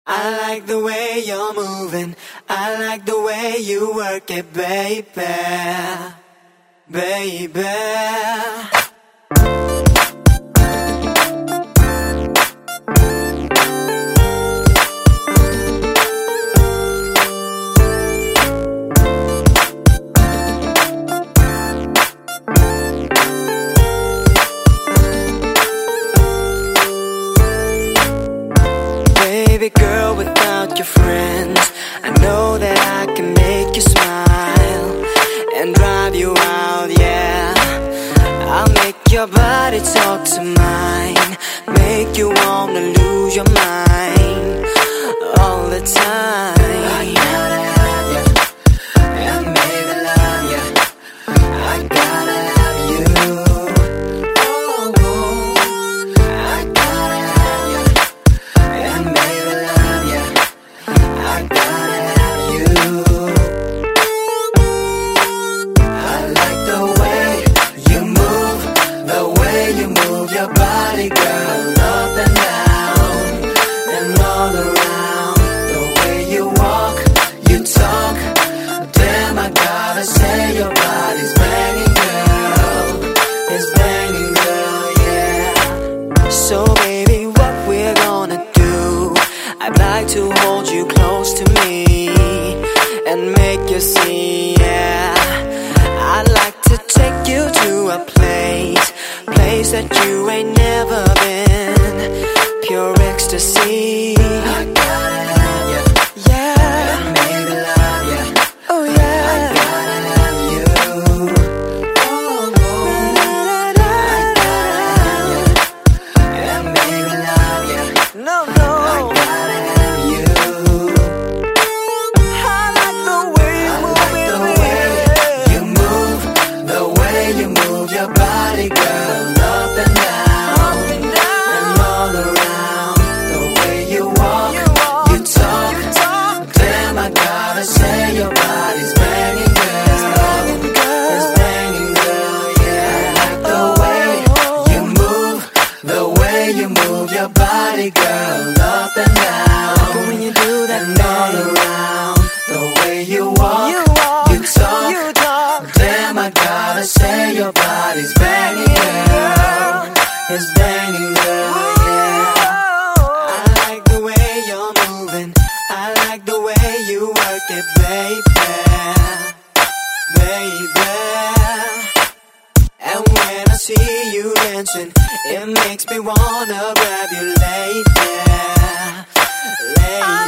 I like the way you're moving. I like the way you work it, baby. Baby. Baby girl, without your friends, I know that I can make you smile and drive you out, yeah. I'll make your body talk to mine, make you wanna lose your mind all the time. I gotta have you, and baby love you. I gotta have you. I gotta have you, and baby love you. I gotta have you. I like the way you move your body, girl, up and down and all around. The way you walk, you talk, damn, I gotta say your body's banging, girl. It's banging, girl, yeah. So baby, what we're gonna do? I'd like to hold you close to me and make you see, yeah. I'd like to take you to a place that you ain't never been, pure ecstasy. I gotta have you, yeah, and baby love you. Oh yeah, I gotta have you. I gotta have you, and baby love you. No, I gotta have you. I like the way you move, the way you move your body, girl. Say your body's banging, girl. It's banging, girl, yeah. I like the way you move your body, girl, up and down. But when you do that, and all around, the way you walk, you talk, damn, I gotta say your body's banging, girl. It's banging, girl, yeah. I like the way you're moving. I like the way you work it, baby, baby. And when I see you dancing, it makes me wanna grab you later, later.